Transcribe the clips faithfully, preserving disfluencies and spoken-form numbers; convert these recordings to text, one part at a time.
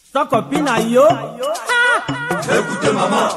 Sa copine a yo. Écoutez maman.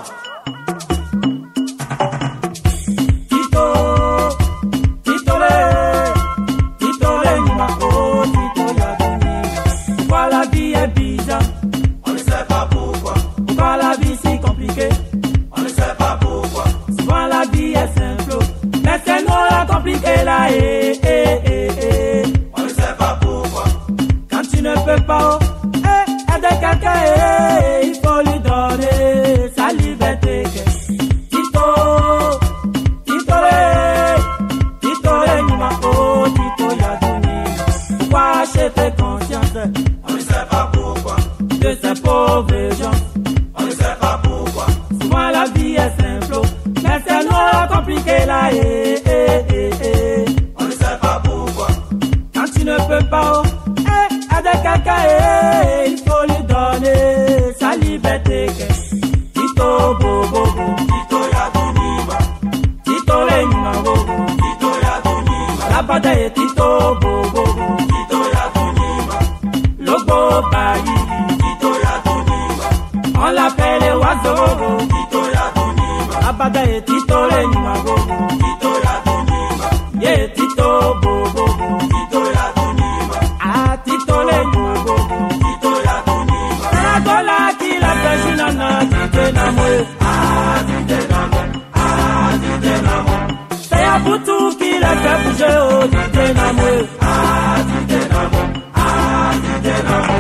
Tito, Tito le, Tito le numako, Tito yadoni. Pourquoi la vie est bizarre? On ne sait pas pourquoi. Pourquoi la vie si compliquée? On ne sait pas pourquoi. Souvent la vie est simple, mais c'est nous la compliquée là. Eh, eh, eh, eh. On ne sait pas pourquoi. Quand tu ne peux pas, eh, aider quelqu'un, eh, il faut lui donner sa liberté. Tito, Tito le, Tito le numako, Tito yadoni. Pourquoi acheter conscience? On ne sait pas pourquoi. De ces pauvres gens. On ne sait pas pourquoi. Souvent la vie est simple, mais c'est noir compliqué là. Eh, eh, eh, eh. On ne sait pas pourquoi. Quand tu ne peux pas, eh, aider quelqu'un, eh, il faut lui donner sa liberté. Tito bobo, Tito yadoniba. Tito le numako, Tito yadoniba. la bataille est Tito bobo, Tito yadoniba. logo bayi, Tito yadoniba. on l'appelle oiseau. Tito yadoniba. La bataille est Tito le numako, Tito yadoniba. yeah Tito bobo, Tito yadoniba. ah Tito le numako. Tito yadoniba. La gola qui la pêche nana, Tite namwe. Ah, Tite namo. Ah, Tite namo. C'est à Boutou qui la fait bouger, oh Tite namwe. Ah, Tite namo. Ah, Tite namo.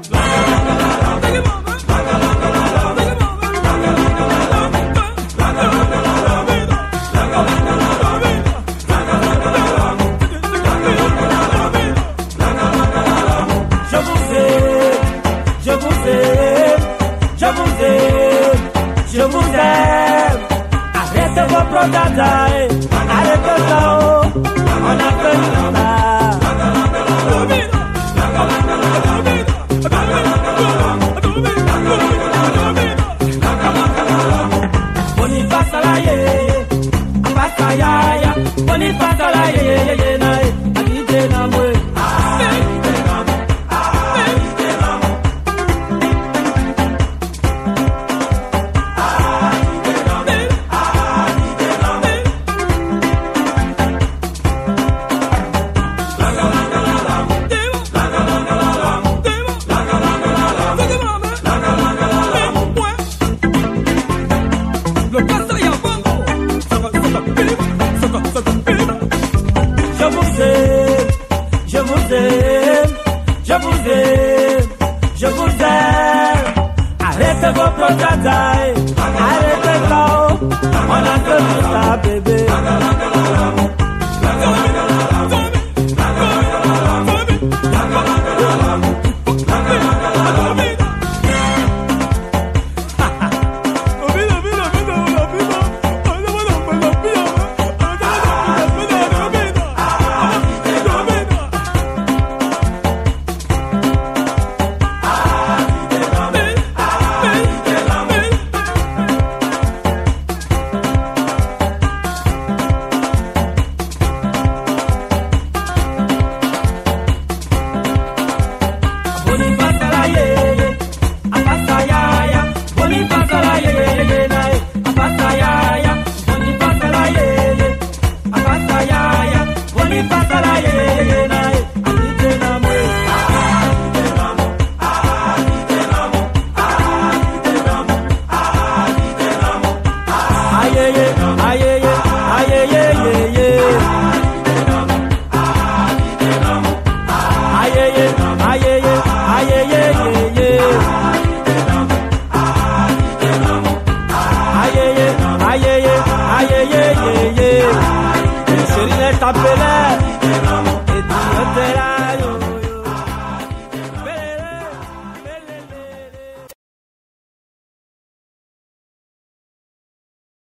Je vous aime, je vous aime, je vous aime, je vous aime. Arrêtez vos prodadas, arrêtez ça, oh, on a fait Boniface la ye, Abasa ya ya, Boniface la ye ye ye na ye, Adide na mwe. Je vous aime, je vous aime, je vous aime, je vous aime. Arrêtez vos protadas, arrêtez ça, on a que ça, bébé.